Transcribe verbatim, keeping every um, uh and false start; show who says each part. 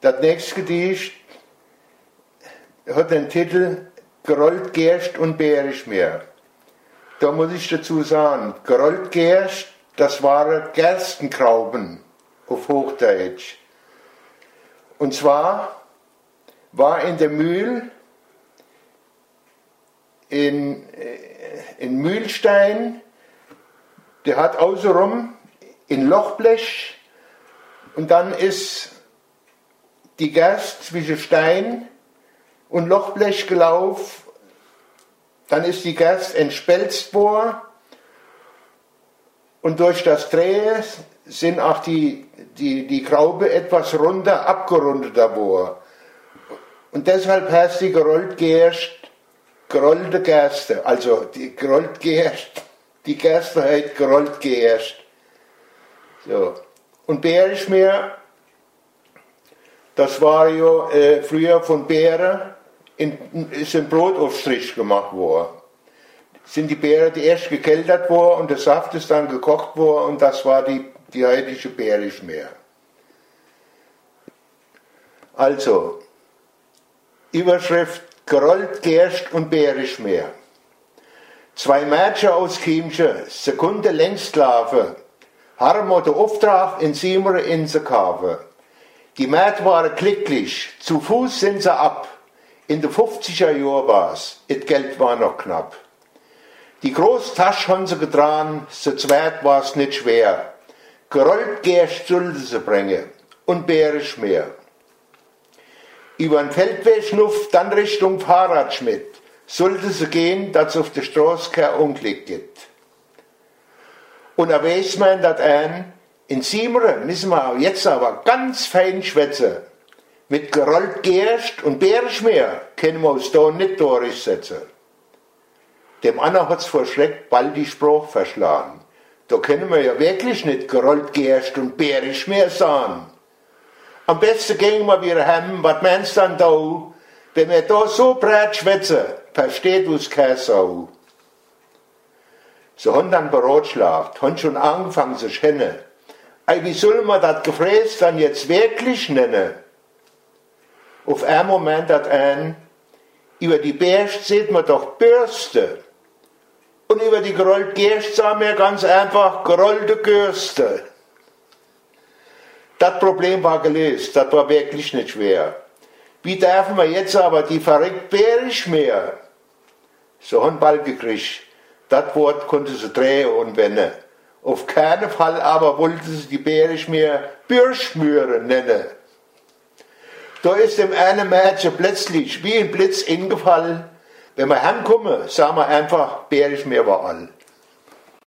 Speaker 1: Das nächste Gedicht hat den Titel Gerollt Gerst und Bärischmeer. Da muss ich dazu sagen, gerollt Gerst, das waren Gerstengrauben auf Hochdeutsch. Und zwar war in der Mühl in, in Mühlstein, der hat außenrum in Lochblech und dann ist die Gerst zwischen Stein und Lochblech gelaufen, dann ist die Gerst entspelzt worden und durch das Drehen sind auch die, die, die Graube etwas runter abgerundeter worden. Und deshalb heißt die gerollt Gerst gerollte Gerste, also die gerollt Gerst, die Gerste heißt gerollt Gerst. So. Und Bärischmeer, das war ja äh, früher von Beeren, in, ist ein Brotaufstrich gemacht worden. Sind die Beeren die erst gekeltert worden und der Saft ist dann gekocht worden und das war die, die heutige Bärischmeer. Also, Überschrift Gerollt Gerst und Bärischmeer. Zwei Mädchen aus Chiemsche, Sekunde längst laufen, haben den Auftrag in Siemere Insel kaufen. Die Mädchen waren glücklich, zu Fuß sind sie ab. In den fünfziger Jahren war's, das Geld war noch knapp. Die große Tasche haben sie getragen, zu zweit war's nicht schwer. Gerollt Gerst sollten sie bringen und Bärischmeer. Über den Feldweg schnuff, dann Richtung Fahrradschmidt. Sollte sie gehen, dass es auf der Straße kein Unglück gibt. Und da weiß man, dass ein, in Siemere müssen wir jetzt aber ganz fein schwätzen. Mit gerollt Gerst und Bärischmeer können wir uns da nicht durchsetzen. Dem anderen hat's vor Schreck bald die Sprache verschlagen. Da können wir ja wirklich nicht gerollt Gerst und Bärischmeer sagen. Am besten gehen wir wieder heim, was meinst du dann da? Wenn wir da so breit schwätzen, versteht uns keine Sau. Sie haben dann beratschlagt, haben schon angefangen zu schännen. Ey, wie soll man das Gefräß dann jetzt wirklich nennen? Auf einen Moment hat ein, über die Berst sieht man doch Bürste. Und über die gerollte Gerst sagen wir ganz einfach gerollte Gerste. Das Problem war gelöst, das war wirklich nicht schwer. Wie dürfen wir jetzt aber die verreckt Bärischmeer? So haben bald gekriegt. Das Wort konnte sie drehen und wenden. Auf keinen Fall aber wollte sie die Bärischmeer Bürschmüre nennen. Da ist dem einen Mädchen plötzlich wie ein Blitz eingefallen. Wenn wir heimkommen, sagen wir einfach, Bärischmeer war all.